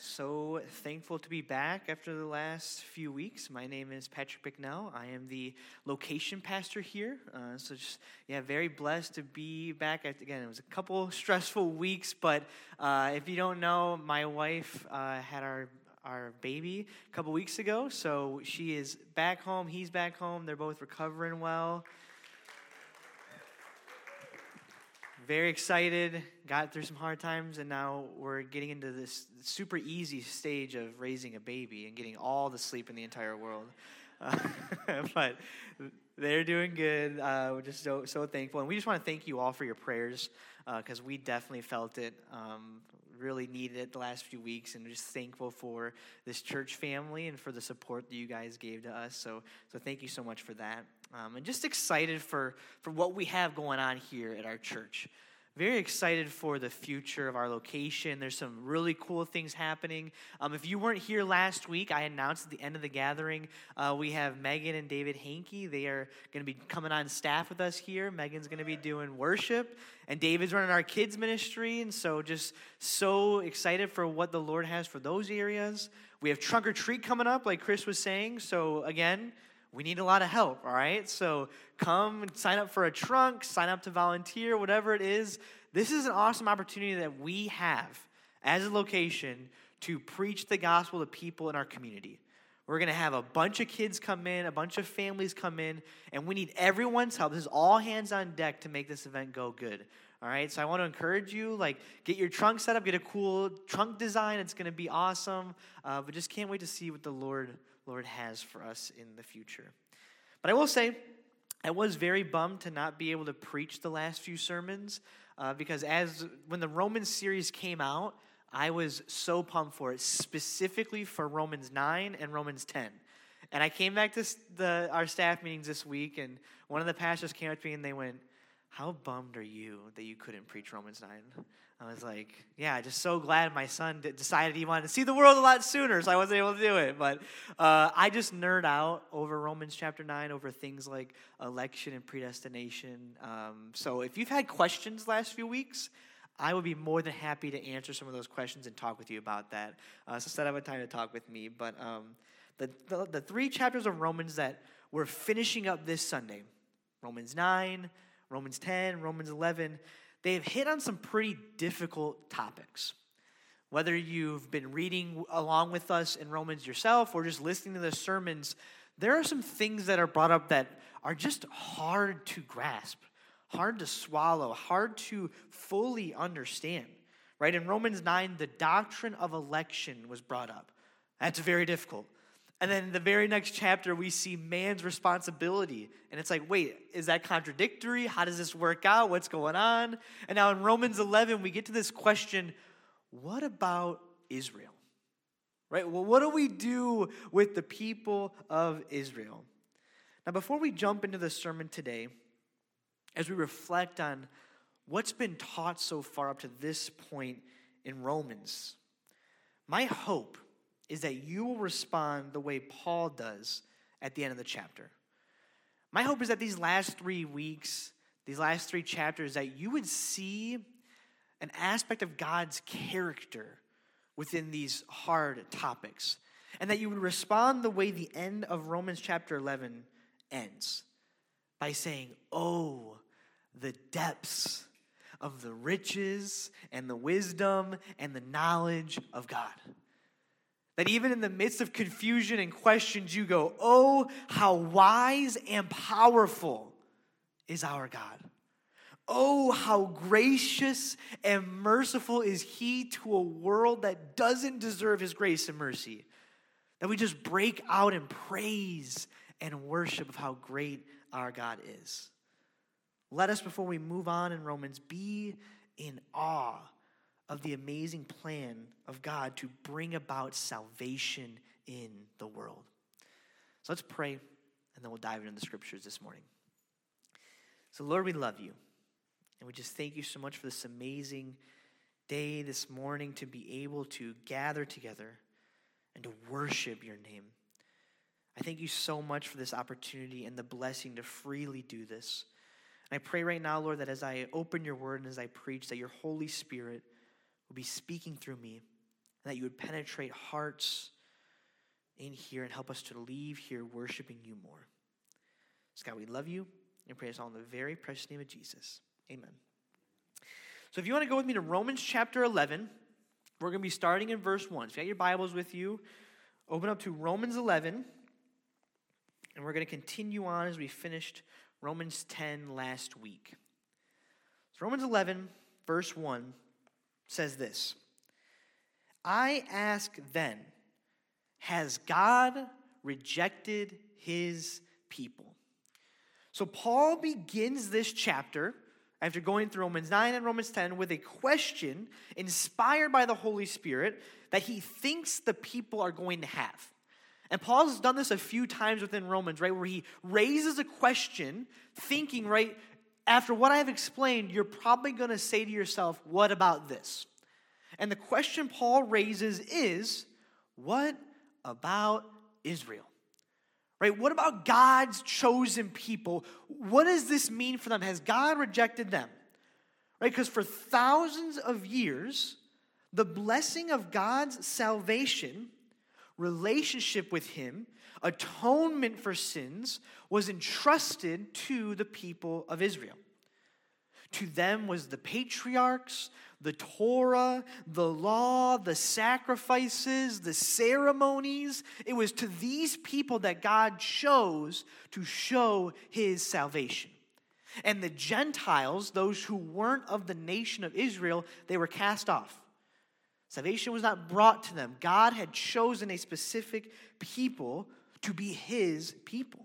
So thankful to be back after the last few weeks. My name is Patrick Bicknell. I am the location pastor here. Very blessed to be back. Again, it was a couple stressful weeks, but if you don't know, my wife had our baby a couple weeks ago, so she is back home. He's back home. They're both recovering well. Very excited, got through some hard times, and now we're getting into this super easy stage of raising a baby and getting all the sleep in the entire world. But they're doing good. We're just so thankful. And we just want to thank you all for your prayers, because we definitely felt it, really needed it the last few weeks, and just thankful for this church family and for the support that you guys gave to us. So thank you so much for that. And just excited for what we have going on here at our church. Very excited for the future of our location. There's some really cool things happening. If you weren't here last week, I announced at the end of the gathering, we have Megan and David Hankey. They are going to be coming on staff with us here. Megan's going to be doing worship, and David's running our kids ministry. And so just so excited for what the Lord has for those areas. We have Trunk or Treat coming up, like Chris was saying. So again, we need a lot of help, all right? So come and sign up for a trunk, sign up to volunteer, whatever it is. This is an awesome opportunity that we have as a location to preach the gospel to people in our community. We're going to have a bunch of kids come in, a bunch of families come in, and we need everyone's help. This is all hands on deck to make this event go good. All right, so I want to encourage you, get your trunk set up, get a cool trunk design. It's going to be awesome, but just can't wait to see what the Lord has for us in the future. But I will say, I was very bummed to not be able to preach the last few sermons, because when the Romans series came out, I was so pumped for it, specifically for Romans 9 and Romans 10. And I came back to our staff meetings this week, and one of the pastors came up to me and they went, "How bummed are you that you couldn't preach Romans 9? I was like, yeah, just so glad my son decided he wanted to see the world a lot sooner, so I wasn't able to do it. But I just nerd out over Romans chapter 9, over things like election and predestination. So if you've had questions last few weeks, I would be more than happy to answer some of those questions and talk with you about that. So set up a time to talk with me. But the three chapters of Romans that we're finishing up this Sunday, Romans 9, Romans 10, Romans 11, they've hit on some pretty difficult topics. Whether you've been reading along with us in Romans yourself or just listening to the sermons, there are some things that are brought up that are just hard to grasp, hard to swallow, hard to fully understand. Right? In Romans 9, the doctrine of election was brought up. That's very difficult. And then in the very next chapter, we see man's responsibility. And it's like, wait, is that contradictory? How does this work out? What's going on? And now in Romans 11, we get to this question, what about Israel? Right? Well, what do we do with the people of Israel? Now, before we jump into the sermon today, as we reflect on what's been taught so far up to this point in Romans, my hope is that you will respond the way Paul does at the end of the chapter. My hope is that these last 3 weeks, these last 3 chapters, that you would see an aspect of God's character within these hard topics, and that you would respond the way the end of Romans chapter 11 ends, by saying, "Oh, the depths of the riches and the wisdom and the knowledge of God." That even in the midst of confusion and questions, you go, "Oh, how wise and powerful is our God. Oh, how gracious and merciful is he to a world that doesn't deserve his grace and mercy." That we just break out in praise and worship of how great our God is. Let us, before we move on in Romans, be in awe of the amazing plan of God to bring about salvation in the world. So let's pray, and then we'll dive into the scriptures this morning. So Lord, we love you, and we just thank you so much for this amazing day this morning to be able to gather together and to worship your name. I thank you so much for this opportunity and the blessing to freely do this. And I pray right now, Lord, that as I open your word and as I preach, that your Holy Spirit will be speaking through me, and that you would penetrate hearts in here and help us to leave here worshiping you more. So God, we love you and pray this all in the very precious name of Jesus. Amen. So if you want to go with me to Romans chapter 11, we're going to be starting in verse 1. So if you got your Bibles with you, open up to Romans 11, and we're going to continue on as we finished Romans 10 last week. So Romans 11, verse 1 says this: I ask then, has God rejected his people? So Paul begins this chapter, after going through Romans 9 and Romans 10, with a question inspired by the Holy Spirit that he thinks the people are going to have. And Paul's done this a few times within Romans, right, where he raises a question thinking, right, after what I've explained, you're probably going to say to yourself, what about this? And the question Paul raises is, what about Israel? Right? What about God's chosen people? What does this mean for them? Has God rejected them? Right? Because for thousands of years, the blessing of God's salvation, relationship with him, atonement for sins was entrusted to the people of Israel. To them was the patriarchs, the Torah, the law, the sacrifices, the ceremonies. It was to these people that God chose to show his salvation. And the Gentiles, those who weren't of the nation of Israel, they were cast off. Salvation was not brought to them. God had chosen a specific people to be his people.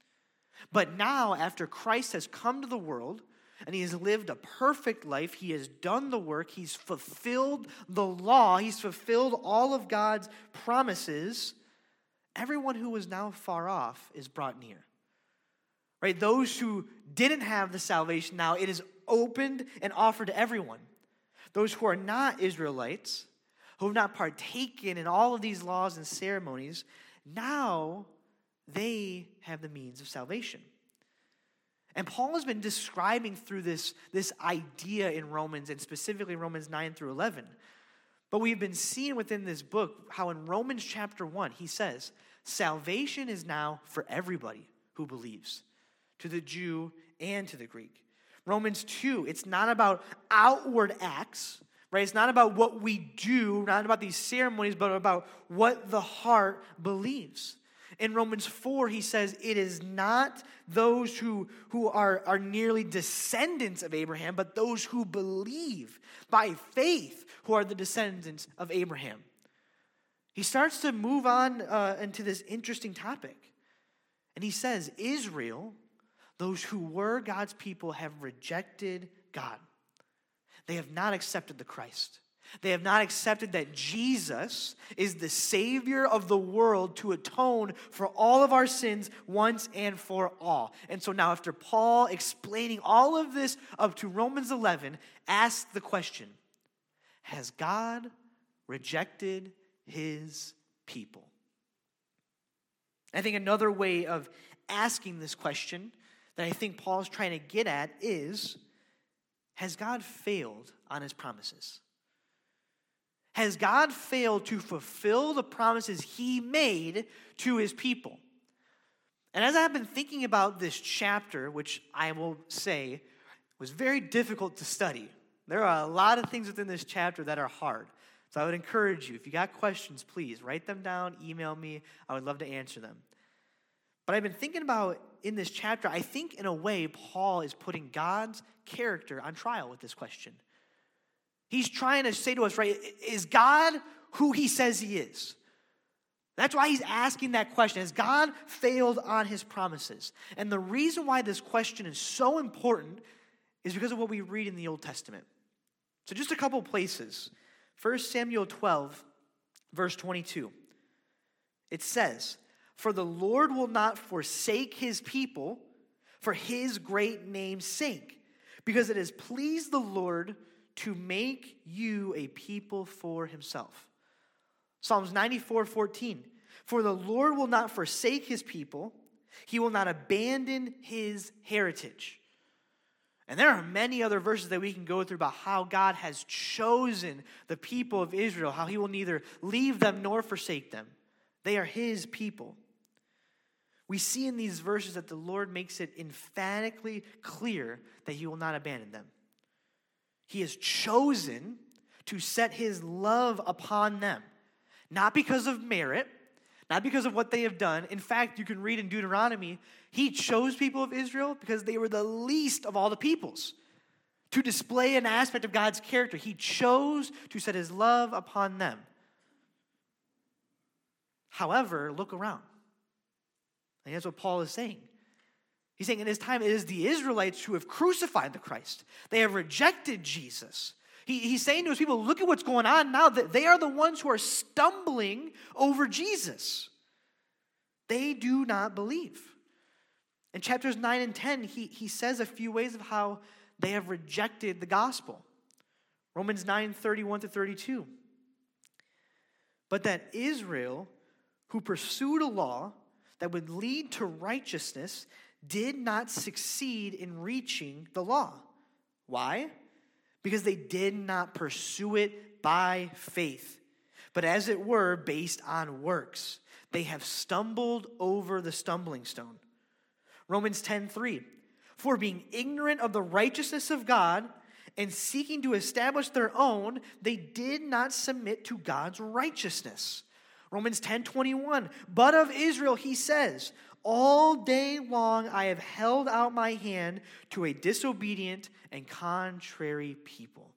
But now, after Christ has come to the world, and he has lived a perfect life, he has done the work, he's fulfilled the law, he's fulfilled all of God's promises, everyone who was now far off is brought near. Right? Those who didn't have the salvation, now it is opened and offered to everyone. Those who are not Israelites, who have not partaken in all of these laws and ceremonies, now they have the means of salvation. And Paul has been describing through this idea in Romans, and specifically Romans 9 through 11. But we've been seeing within this book how in Romans chapter 1, he says, salvation is now for everybody who believes, to the Jew and to the Greek. Romans 2, it's not about outward acts, right? It's not about what we do, not about these ceremonies, but about what the heart believes. In Romans 4, he says, it is not those who are nearly descendants of Abraham, but those who believe by faith who are the descendants of Abraham. He starts to move on into this interesting topic. And he says, Israel, those who were God's people, have rejected God. They have not accepted the Christ. They have not accepted that Jesus is the Savior of the world to atone for all of our sins once and for all. And so now, after Paul explaining all of this up to Romans 11, asks the question, has God rejected his people? I think another way of asking this question that I think Paul's trying to get at is, has God failed on his promises? Has God failed to fulfill the promises he made to his people? And as I've been thinking about this chapter, which I will say was very difficult to study, there are a lot of things within this chapter that are hard. So I would encourage you, if you got questions, please write them down, email me. I would love to answer them. But I've been thinking about in this chapter, I think in a way, Paul is putting God's character on trial with this question. He's trying to say to us, right, is God who he says he is? That's why he's asking that question. Has God failed on his promises? And the reason why this question is so important is because of what we read in the Old Testament. So just a couple places. 1 Samuel 12, verse 22. It says, for the Lord will not forsake his people for his great name's sake, because it has pleased the Lord to make you a people for himself. Psalms 94:14. For the Lord will not forsake his people. He will not abandon his heritage. And there are many other verses that we can go through about how God has chosen the people of Israel, how he will neither leave them nor forsake them. They are his people. We see in these verses that the Lord makes it emphatically clear that he will not abandon them. He has chosen to set his love upon them, not because of merit, not because of what they have done. In fact, you can read in Deuteronomy, he chose people of Israel because they were the least of all the peoples. To display an aspect of God's character, he chose to set his love upon them. However, look around. And that's what Paul is saying. He's saying in his time, it is the Israelites who have crucified the Christ. They have rejected Jesus. He's saying to his people, look at what's going on now. That they are the ones who are stumbling over Jesus. They do not believe. In chapters 9 and 10, he says a few ways of how they have rejected the gospel. Romans 9, 31 to 32. But that Israel, who pursued a law that would lead to righteousness, did not succeed in reaching the law. Why? Because they did not pursue it by faith, but as it were, based on works. They have stumbled over the stumbling stone. Romans 10:3. For being ignorant of the righteousness of God and seeking to establish their own, they did not submit to God's righteousness. Romans 10:21. But of Israel he says, all day long I have held out my hand to a disobedient and contrary people.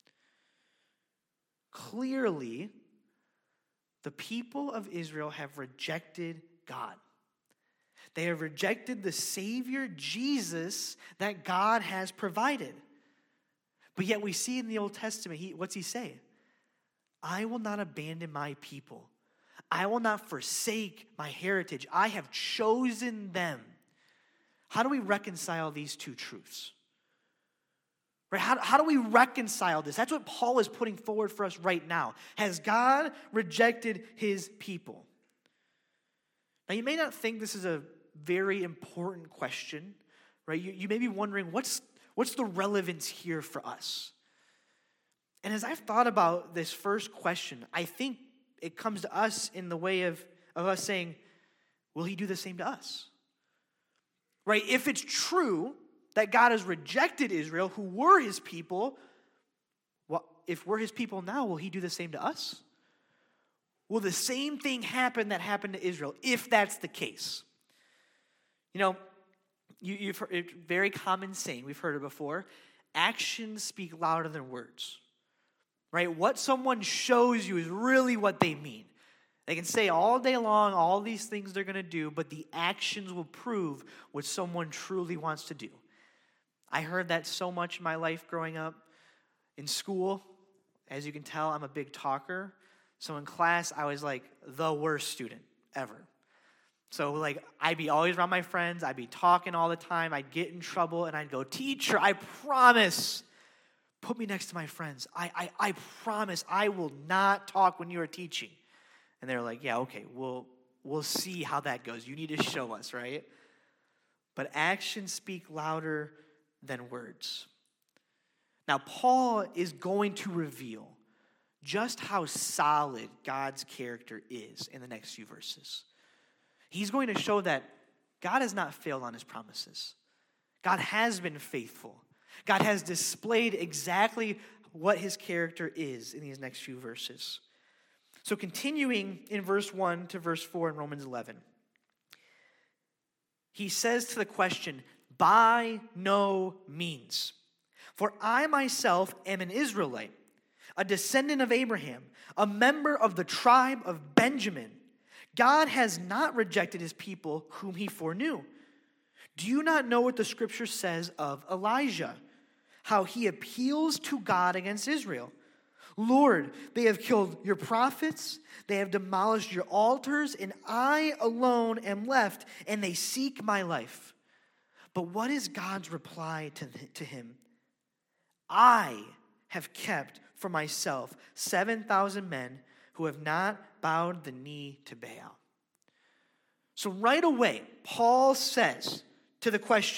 Clearly, the people of Israel have rejected God. They have rejected the Savior, Jesus, that God has provided. But yet we see in the Old Testament, what's he say? I will not abandon my people. I will not forsake my heritage. I have chosen them. How do we reconcile these two truths? Right? How do we reconcile this? That's what Paul is putting forward for us right now. Has God rejected his people? Now, you may not think this is a very important question, right? You may be wondering, what's the relevance here for us? And as I've thought about this first question, I think it comes to us in the way of us saying, will he do the same to us? Right? If it's true that God has rejected Israel, who were his people, if we're his people now, will he do the same to us? Will the same thing happen that happened to Israel, if that's the case? You know, you've heard a very common saying, we've heard it before, actions speak louder than words. Right? What someone shows you is really what they mean. They can say all day long all these things they're going to do, but the actions will prove what someone truly wants to do. I heard that so much in my life growing up. In school, as you can tell, I'm a big talker. So in class, I was like the worst student ever. So like I'd be always around my friends. I'd be talking all the time. I'd get in trouble and I'd go, teacher, I promise, put me next to my friends. I promise I will not talk when you are teaching. And they're like, yeah, okay, we'll see how that goes. You need to show us, right? But actions speak louder than words. Now, Paul is going to reveal just how solid God's character is in the next few verses. He's going to show that God has not failed on his promises. God has been faithful. God has displayed exactly what his character is in these next few verses. So continuing in verse 1 to verse 4 in Romans 11, he says to the question, by no means. For I myself am an Israelite, a descendant of Abraham, a member of the tribe of Benjamin. God has not rejected his people whom he foreknew. Do you not know what the scripture says of Elijah? How he appeals to God against Israel. Lord, they have killed your prophets, they have demolished your altars, and I alone am left, and they seek my life. But what is God's reply to him? I have kept for myself 7,000 men who have not bowed the knee to Baal. So right away, Paul says to the question,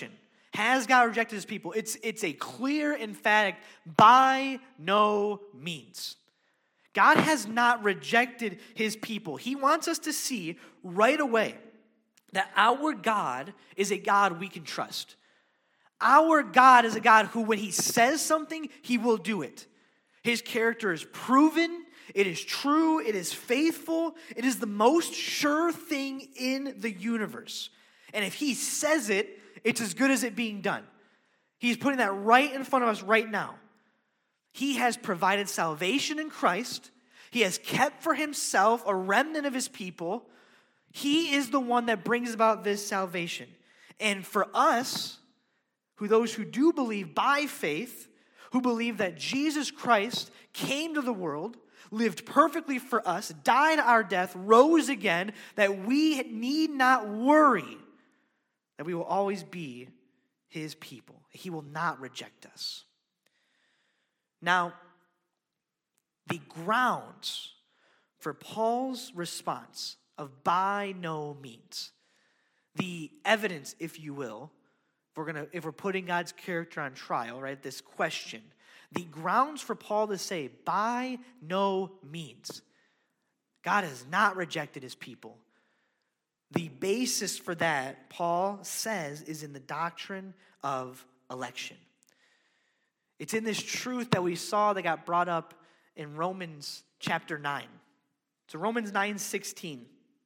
Has God rejected his people? It's a clear, emphatic, by no means. God has not rejected his people. He wants us to see right away that our God is a God we can trust. Our God is a God who, when he says something, he will do it. His character is proven, it is true, it is faithful, it is the most sure thing in the universe. And if he says it, it's as good as it being done. He's putting that right in front of us right now. He has provided salvation in Christ. He has kept for himself a remnant of his people. He is the one that brings about this salvation. And for us, those who do believe by faith, who believe that Jesus Christ came to the world, lived perfectly for us, died our death, rose again, that we need not worry that we will always be his people. He will not reject us. Now, the grounds for Paul's response of by no means, the evidence, if you will, if we're putting God's character on trial, right, this question, the grounds for Paul to say by no means, God has not rejected his people. The basis for that, Paul says, is in the doctrine of election. It's in this truth that we saw that got brought up in Romans chapter 9. So Romans 9:16.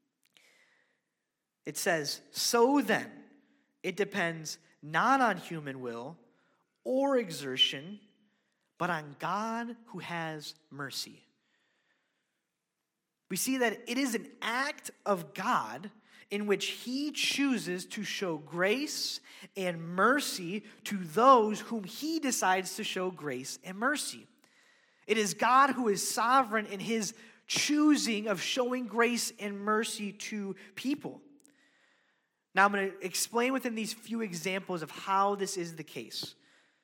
It says, "So then, it depends not on human will or exertion, but on God who has mercy." We see that it is an act of God in which he chooses to show grace and mercy to those whom he decides to show grace and mercy. It is God who is sovereign in his choosing of showing grace and mercy to people. Now I'm going to explain within these few examples of how this is the case.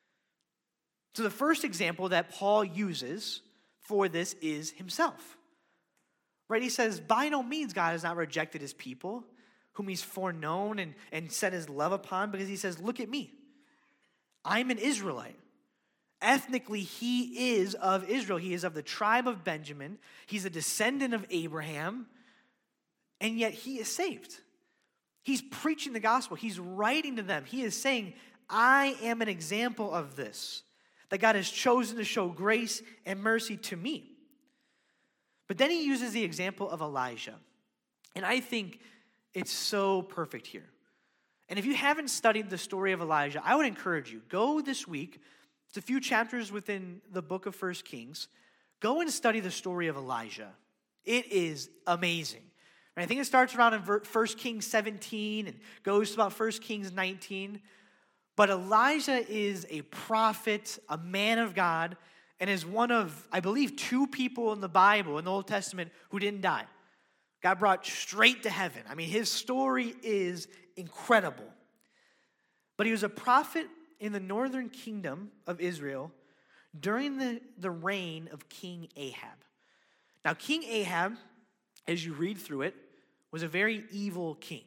So the first example that Paul uses for this is himself. Right? He says, by no means God has not rejected his people, whom he's foreknown and set his love upon, because he says, look at me. I'm an Israelite. Ethnically, he is of Israel. He is of the tribe of Benjamin. He's a descendant of Abraham, and yet he is saved. He's preaching the gospel. He's writing to them. He is saying, I am an example of this, that God has chosen to show grace and mercy to me. But then he uses the example of Elijah. And I think it's so perfect here. And if you haven't studied the story of Elijah, I would encourage you, go this week. It's a few chapters within the book of 1 Kings. Go and study the story of Elijah. It is amazing. I think it starts around in 1 Kings 17 and goes to about 1 Kings 19. But Elijah is a prophet, a man of God, and is one of, I believe, 2 people in the Bible, in the Old Testament, who didn't die. God brought straight to heaven. I mean, his story is incredible. But he was a prophet in the northern kingdom of Israel during the reign of King Ahab. Now, King Ahab, as you read through it, was a very evil king.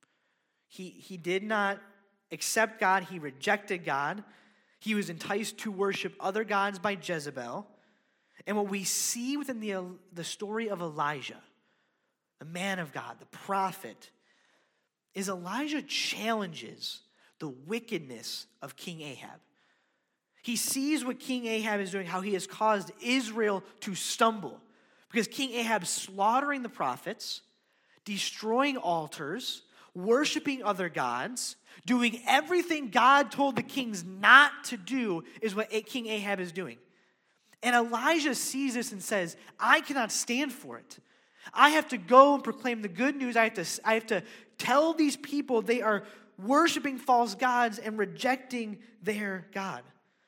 He did not accept God. He rejected God. He was enticed to worship other gods by Jezebel. And what we see within the story of Elijah, the man of God, the prophet, is Elijah challenges the wickedness of King Ahab. He sees what King Ahab is doing, how he has caused Israel to stumble. Because King Ahab's slaughtering the prophets, destroying altars, worshiping other gods, doing everything God told the kings not to do is what King Ahab is doing. And Elijah sees this and says, I cannot stand for it. I have to go and proclaim the good news. I have to tell these people they are worshiping false gods and rejecting their God.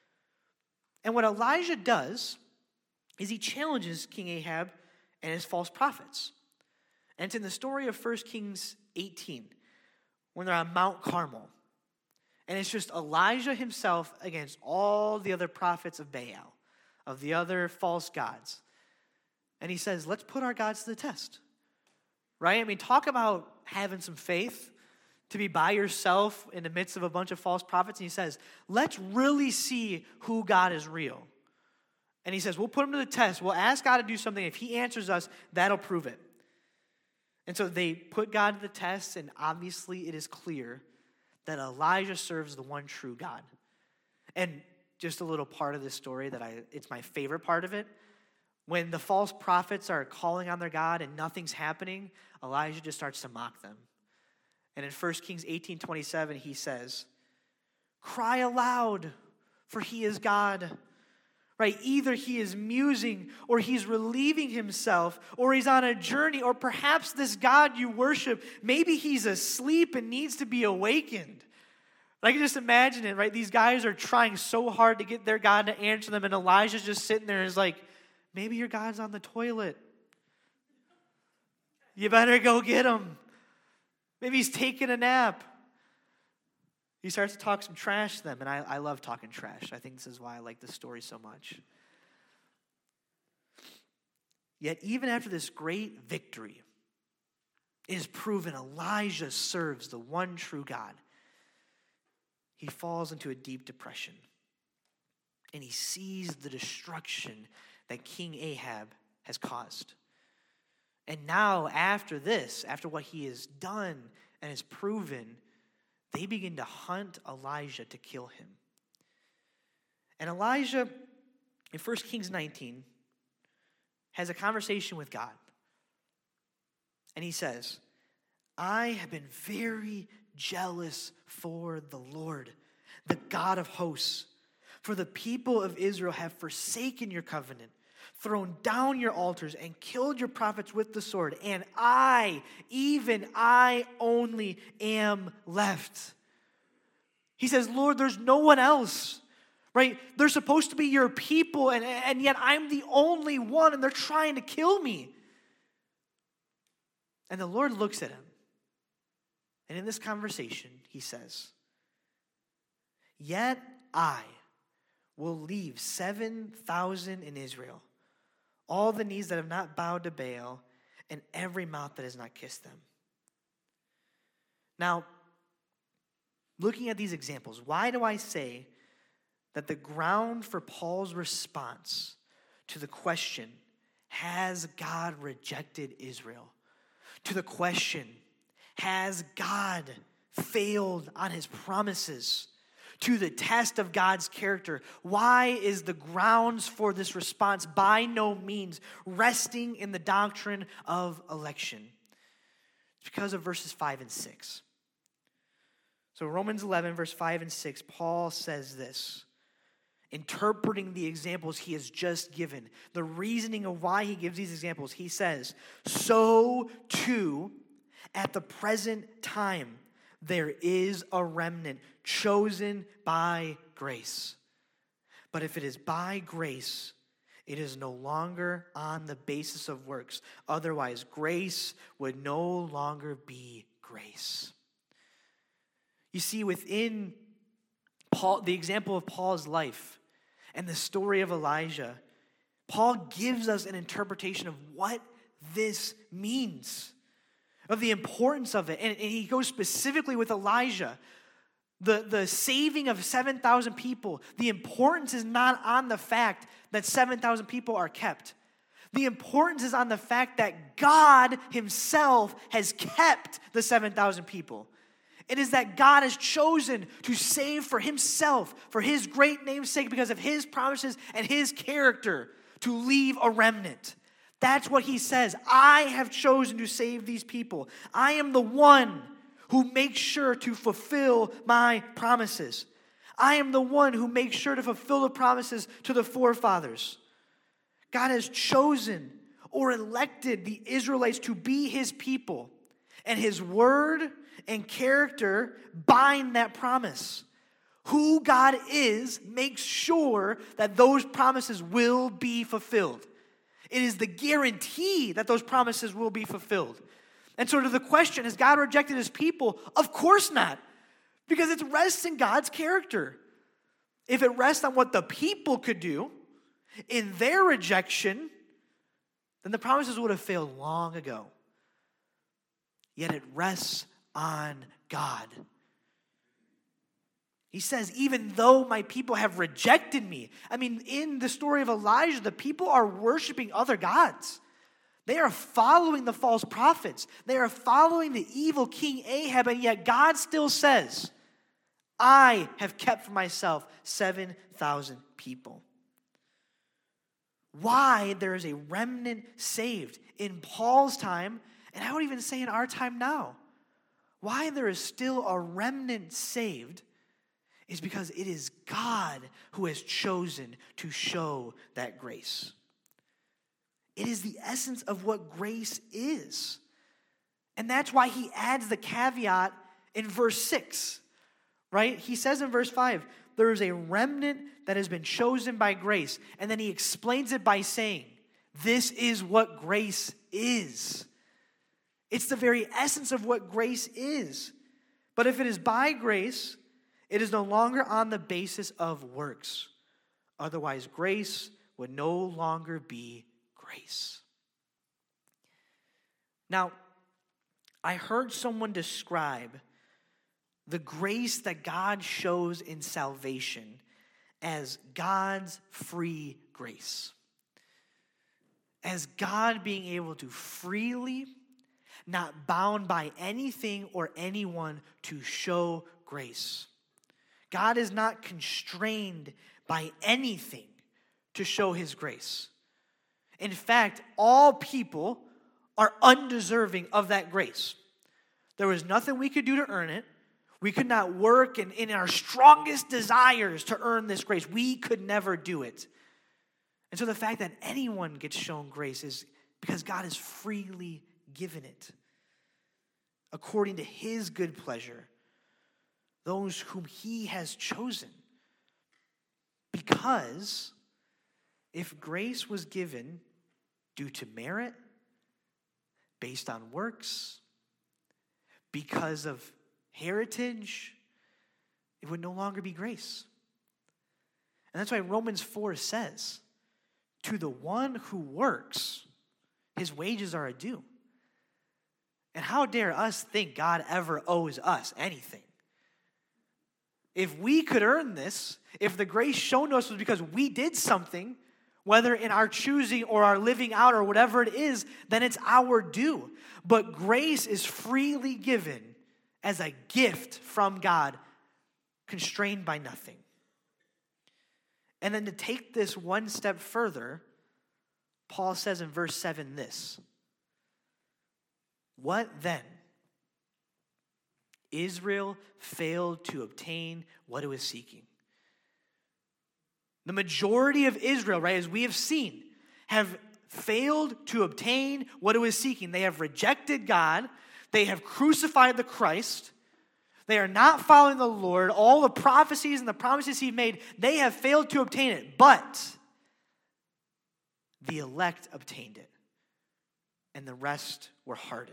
And what Elijah does is he challenges King Ahab and his false prophets. And it's in the story of 1 Kings 18, when they're on Mount Carmel. And it's just Elijah himself against all the other prophets of Baal, of the other false gods. And he says, let's put our gods to the test. Right? I mean, talk about having some faith. to be by yourself in the midst of a bunch of false prophets. And he says, let's really see who God is real. And he says, we'll put him to the test. We'll ask God to do something. If he answers us, that'll prove it. And so they put God to the test, and obviously it is clear that Elijah serves the one true God. And just a little part of this story it's my favorite part of it. When the false prophets are calling on their God and nothing's happening, Elijah just starts to mock them. And in 1 Kings 18:27, he says, cry aloud, for he is God. Right? Either he is musing, or he's relieving himself, or he's on a journey, or perhaps this God you worship, maybe he's asleep and needs to be awakened. I can just imagine it, right? These guys are trying so hard to get their God to answer them, and Elijah's just sitting there and is like, maybe your God's on the toilet. You better go get him. Maybe he's taking a nap. He starts to talk some trash to them, and I love talking trash. I think this is why I like this story so much. Yet even after this great victory, it is proven Elijah serves the one true God. He falls into a deep depression, and he sees the destruction that King Ahab has caused. And now after this, after what he has done and has proven, they begin to hunt Elijah to kill him. And Elijah, in 1 Kings 19, has a conversation with God. And he says, I have been very jealous for the Lord, the God of hosts. For the people of Israel have forsaken your covenant, thrown down your altars, and killed your prophets with the sword. And I, even I only am left. He says, Lord, there's no one else, right? They're supposed to be your people, and yet I'm the only one, and they're trying to kill me. And the Lord looks at him. And in this conversation, he says, yet I will leave 7,000 in Israel, all the knees that have not bowed to Baal, and every mouth that has not kissed them. Now, looking at these examples, why do I say that the ground for Paul's response to the question, has God rejected Israel? To the question, has God failed on his promises? To the test of God's character, why is the grounds for this response by no means resting in the doctrine of election? It's because of verses 5 and 6. So Romans 11, verse 5 and 6, Paul says this, interpreting the examples he has just given, the reasoning of why he gives these examples. He says, so too at the present time there is a remnant chosen by grace. But if it is by grace, it is no longer on the basis of works. Otherwise, grace would no longer be grace. You see, within Paul, the example of Paul's life and the story of Elijah, Paul gives us an interpretation of what this means, of the importance of it. And he goes specifically with Elijah. The saving of 7,000 people, the importance is not on the fact that 7,000 people are kept. The importance is on the fact that God himself has kept the 7,000 people. It is that God has chosen to save for himself, for his great name's sake, because of his promises and his character, to leave a remnant. That's what he says. I have chosen to save these people. I am the one who makes sure to fulfill my promises. I am the one who makes sure to fulfill the promises to the forefathers. God has chosen or elected the Israelites to be his people, and his word and character bind that promise. Who God is makes sure that those promises will be fulfilled. It is the guarantee that those promises will be fulfilled. And so to the question, has God rejected his people? Of course not, because it rests in God's character. If it rests on what the people could do in their rejection, then the promises would have failed long ago. Yet it rests on God. He says, even though my people have rejected me. I mean, in the story of Elijah, the people are worshiping other gods. They are following the false prophets. They are following the evil King Ahab, and yet God still says, I have kept for myself 7,000 people. Why there is a remnant saved in Paul's time, and I would even say in our time now. Why there is still a remnant saved is because it is God who has chosen to show that grace. It is the essence of what grace is. And that's why he adds the caveat in verse 6, right? He says in verse 5, there is a remnant that has been chosen by grace. And then he explains it by saying, this is what grace is. It's the very essence of what grace is. But if it is by grace, it is no longer on the basis of works. Otherwise, grace would no longer be grace. Now, I heard someone describe the grace that God shows in salvation as God's free grace. As God being able to freely, not bound by anything or anyone, to show grace. God is not constrained by anything to show his grace. In fact, all people are undeserving of that grace. There was nothing we could do to earn it. We could not work in our strongest desires to earn this grace. We could never do it. And so the fact that anyone gets shown grace is because God has freely given it according to his good pleasure. Those whom he has chosen. Because if grace was given due to merit, based on works, because of heritage, it would no longer be grace. And that's why Romans 4 says, to the one who works, his wages are due. And how dare us think God ever owes us anything? If we could earn this, if the grace shown to us was because we did something, whether in our choosing or our living out or whatever it is, then it's our due. But grace is freely given as a gift from God, constrained by nothing. And then to take this one step further, Paul says in verse 7 this, what then? Israel failed to obtain what it was seeking. The majority of Israel, right, as we have seen, have failed to obtain what it was seeking. They have rejected God. They have crucified the Christ. They are not following the Lord. All the prophecies and the promises he made, they have failed to obtain it. But the elect obtained it, and the rest were hardened.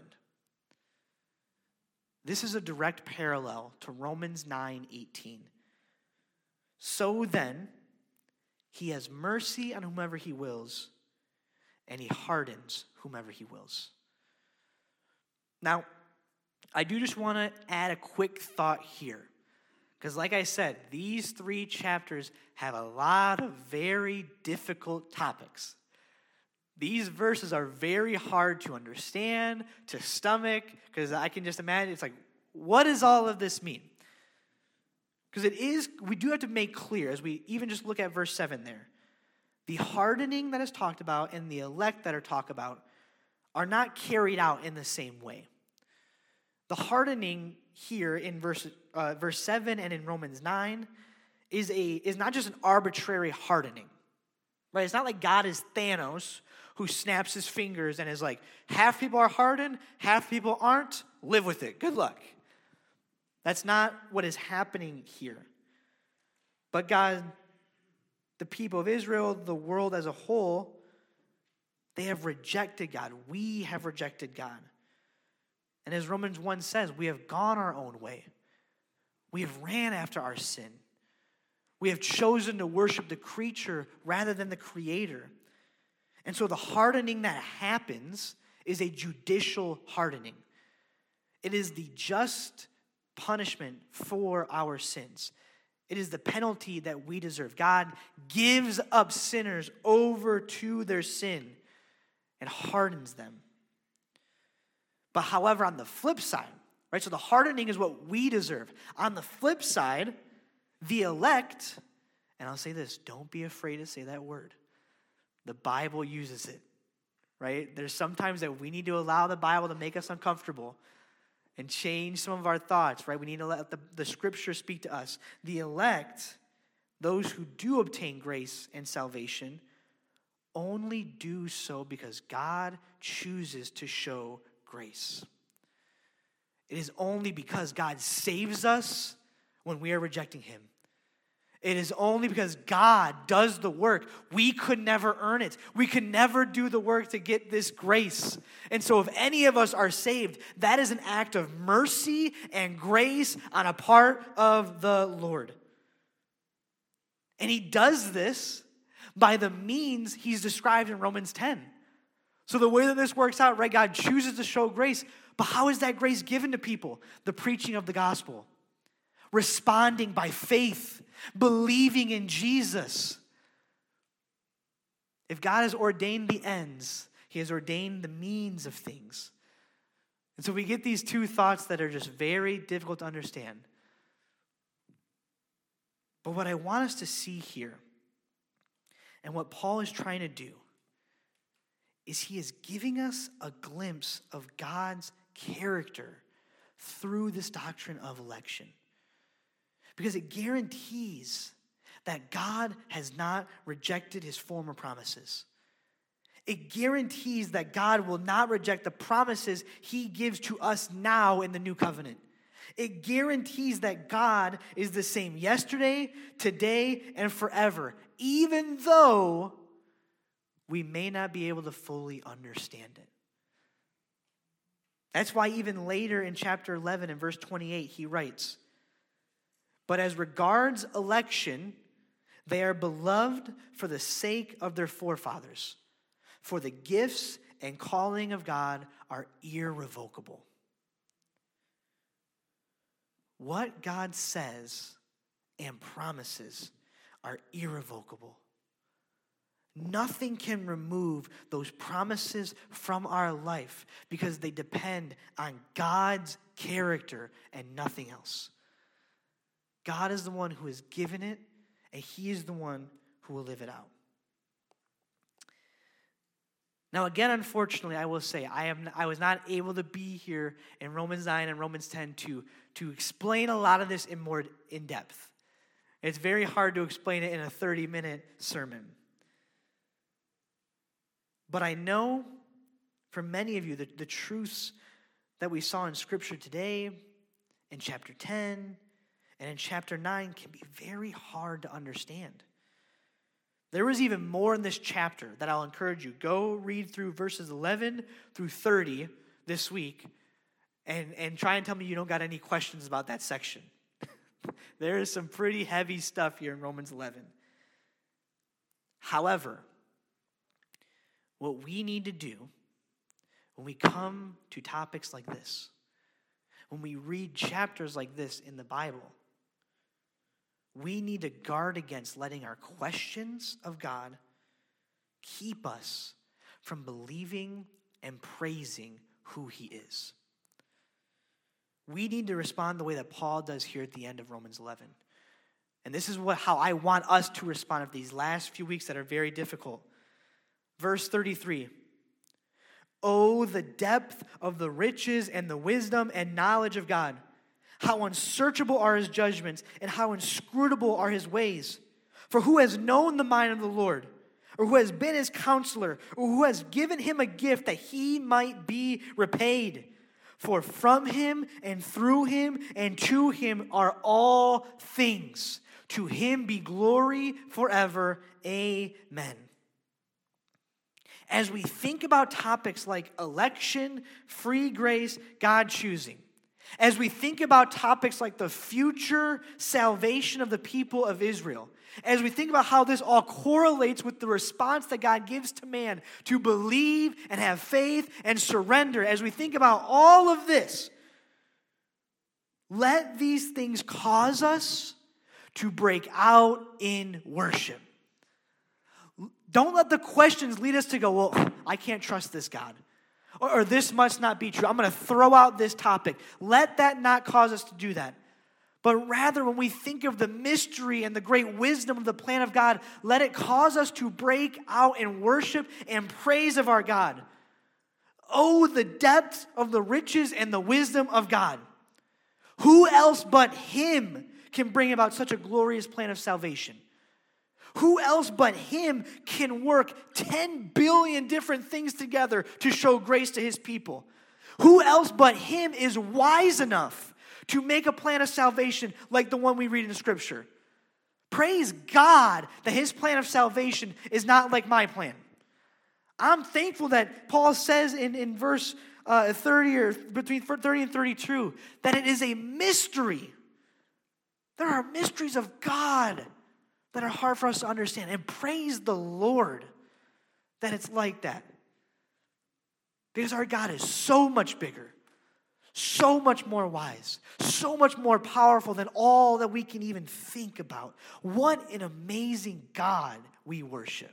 This is a direct parallel to Romans 9:18. So then, he has mercy on whomever he wills, and he hardens whomever he wills. Now, I do just want to add a quick thought here. Because like I said, these 3 chapters have a lot of very difficult topics. These verses are very hard to understand, to stomach, because I can just imagine, it's like, what does all of this mean? Because we do have to make clear, as we even just look at verse 7 there, the hardening that is talked about and the elect that are talked about are not carried out in the same way. The hardening here in verse 7 and in Romans 9 is not just an arbitrary hardening. Right? It's not like God is Thanos who snaps his fingers and is like, half people are hardened, half people aren't. Live with it. Good luck. That's not what is happening here. But God, the people of Israel, the world as a whole, they have rejected God. We have rejected God. And as Romans 1 says, we have gone our own way. We have ran after our sin. We have chosen to worship the creature rather than the Creator. And so the hardening that happens is a judicial hardening. It is the just punishment for our sins. It is the penalty that we deserve. God gives up sinners over to their sin and hardens them. But however, on the flip side, right? So the hardening is what we deserve. On the flip side, the elect, and I'll say this, don't be afraid to say that word. The Bible uses it, right? There's sometimes that we need to allow the Bible to make us uncomfortable and change some of our thoughts, right? We need to let the scripture speak to us. The elect, those who do obtain grace and salvation, only do so because God chooses to show grace. It is only because God saves us when we are rejecting him. It is only because God does the work. We could never earn it. We could never do the work to get this grace. And so if any of us are saved, that is an act of mercy and grace on a part of the Lord. And he does this by the means he's described in Romans 10. So the way that this works out, right, God chooses to show grace, but how is that grace given to people? The preaching of the gospel. Responding by faith, believing in Jesus. If God has ordained the ends, he has ordained the means of things. And so we get these two thoughts that are just very difficult to understand. But what I want us to see here, and what Paul is trying to do, is he is giving us a glimpse of God's character through this doctrine of election. Because it guarantees that God has not rejected his former promises. It guarantees that God will not reject the promises he gives to us now in the new covenant. It guarantees that God is the same yesterday, today, and forever, even though we may not be able to fully understand it. That's why even later in chapter 11 and verse 28, he writes, "But as regards election, they are beloved for the sake of their forefathers. For the gifts and calling of God are irrevocable." What God says and promises are irrevocable. Nothing can remove those promises from our life because they depend on God's character and nothing else. God is the one who has given it, and he is the one who will live it out. Now, again, unfortunately, I will say, I was not able to be here in Romans 9 and Romans 10 to explain a lot of this in more in depth. It's very hard to explain it in a 30-minute sermon. But I know for many of you, the truths that we saw in Scripture today, in chapter 10, and in chapter 9 can be very hard to understand. There is even more in this chapter that I'll encourage you. Go read through verses 11 through 30 this week and try and tell me you don't got any questions about that section. There is some pretty heavy stuff here in Romans 11. However, what we need to do when we come to topics like this, when we read chapters like this in the Bible, we need to guard against letting our questions of God keep us from believing and praising who he is. We need to respond the way that Paul does here at the end of Romans 11. And this is how I want us to respond of these last few weeks that are very difficult. Verse 33. "Oh, the depth of the riches and the wisdom and knowledge of God. How unsearchable are his judgments, and how inscrutable are his ways. For who has known the mind of the Lord, or who has been his counselor, or who has given him a gift that he might be repaid? For from him and through him and to him are all things. To him be glory forever. Amen." As we think about topics like election, free grace, God choosing, as we think about topics like the future salvation of the people of Israel, as we think about how this all correlates with the response that God gives to man to believe and have faith and surrender, as we think about all of this, Let these things cause us to break out in worship. Don't let the questions lead us to go, well, I can't trust this God. Or this must not be true. I'm going to throw out this topic. Let that not cause us to do that. But rather, when we think of the mystery and the great wisdom of the plan of God, let it cause us to break out in worship and praise of our God. Oh, the depth of the riches and the wisdom of God. Who else but Him can bring about such a glorious plan of salvation? Who else but Him can work 10 billion different things together to show grace to His people? Who else but Him is wise enough to make a plan of salvation like the one we read in Scripture? Praise God that His plan of salvation is not like my plan. I'm thankful that Paul says in verse 30 or between 30 and 32 that it is a mystery. There are mysteries of God that are hard for us to understand. And praise the Lord that it's like that. Because our God is so much bigger, so much more wise, so much more powerful than all that we can even think about. What an amazing God we worship.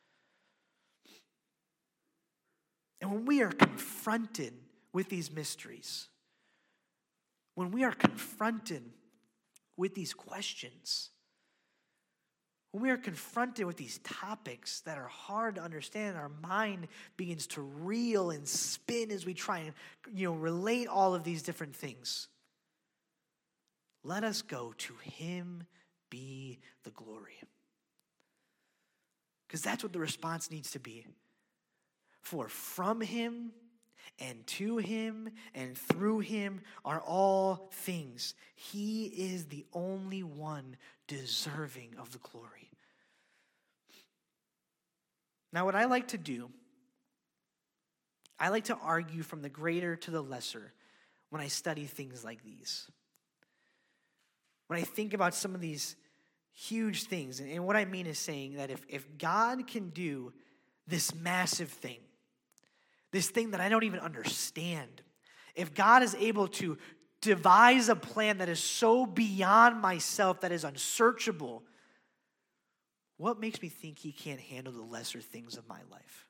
And when we are confronted with these mysteries, when we are confronted with these questions, when we are confronted with these topics that are hard to understand, our mind begins to reel and spin as we try and relate all of these different things. Let us go to Him be the glory. Because that's what the response needs to be. For from Him and to Him and through Him are all things. He is the only one deserving of the glory. Now, what I like to do, I like to argue from the greater to the lesser when I study things like these. When I think about some of these huge things, and what I mean is saying that if God can do this massive thing, this thing that I don't even understand, if God is able to devise a plan that is so beyond myself, that is unsearchable, what makes me think He can't handle the lesser things of my life?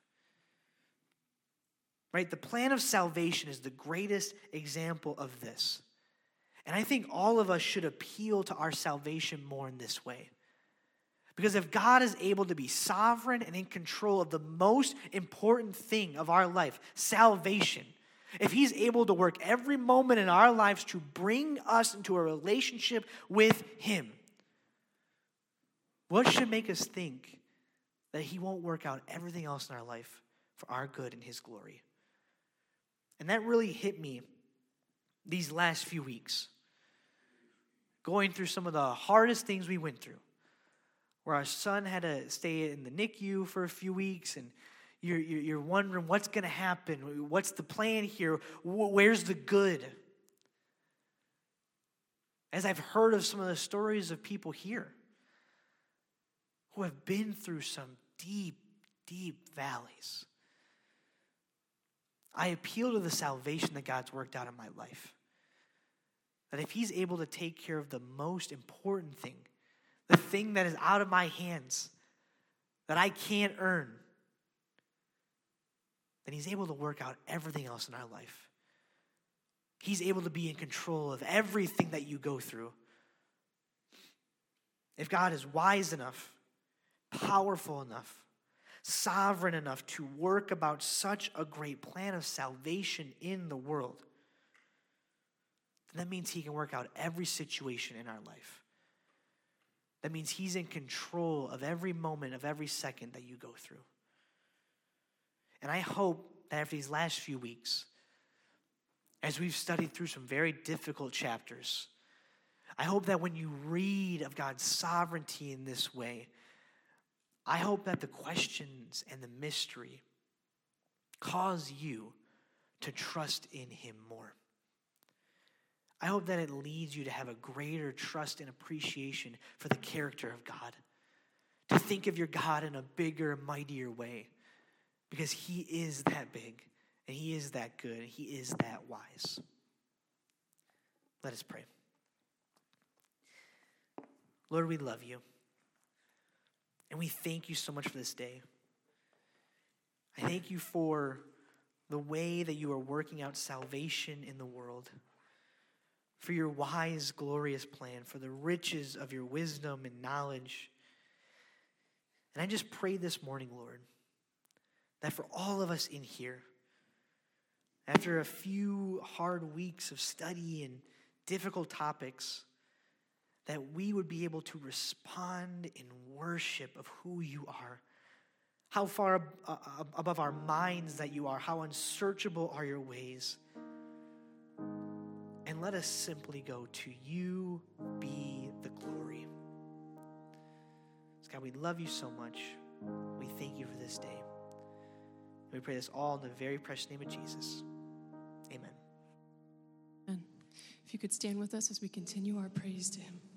Right? The plan of salvation is the greatest example of this. And I think all of us should appeal to our salvation more in this way. Because if God is able to be sovereign and in control of the most important thing of our life, salvation, if He's able to work every moment in our lives to bring us into a relationship with Him, what should make us think that He won't work out everything else in our life for our good and His glory? And that really hit me these last few weeks, going through some of the hardest things we went through, where our son had to stay in the NICU for a few weeks, and you're wondering what's going to happen, what's the plan here, where's the good? As I've heard of some of the stories of people here who have been through some deep, deep valleys, I appeal to the salvation that God's worked out in my life. That if He's able to take care of the most important thing, the thing that is out of my hands, that I can't earn, then He's able to work out everything else in our life. He's able to be in control of everything that you go through. If God is wise enough, powerful enough, sovereign enough to work about such a great plan of salvation in the world, then that means He can work out every situation in our life. That means He's in control of every moment of every second that you go through. And I hope that after these last few weeks, as we've studied through some very difficult chapters, I hope that when you read of God's sovereignty in this way, I hope that the questions and the mystery cause you to trust in Him more. I hope that it leads you to have a greater trust and appreciation for the character of God, to think of your God in a bigger, mightier way, because He is that big, and He is that good, and He is that wise. Let us pray. Lord, we love you. And we thank you so much for this day. I thank you for the way that you are working out salvation in the world, for your wise, glorious plan, for the riches of your wisdom and knowledge. And I just pray this morning, Lord, that for all of us in here, after a few hard weeks of study and difficult topics, that we would be able to respond in worship of who you are, how far above our minds that you are, how unsearchable are your ways. And let us simply go, to you be the glory. God, we love you so much. We thank you for this day. We pray this all in the very precious name of Jesus. Amen. If you could stand with us as we continue our praise to him.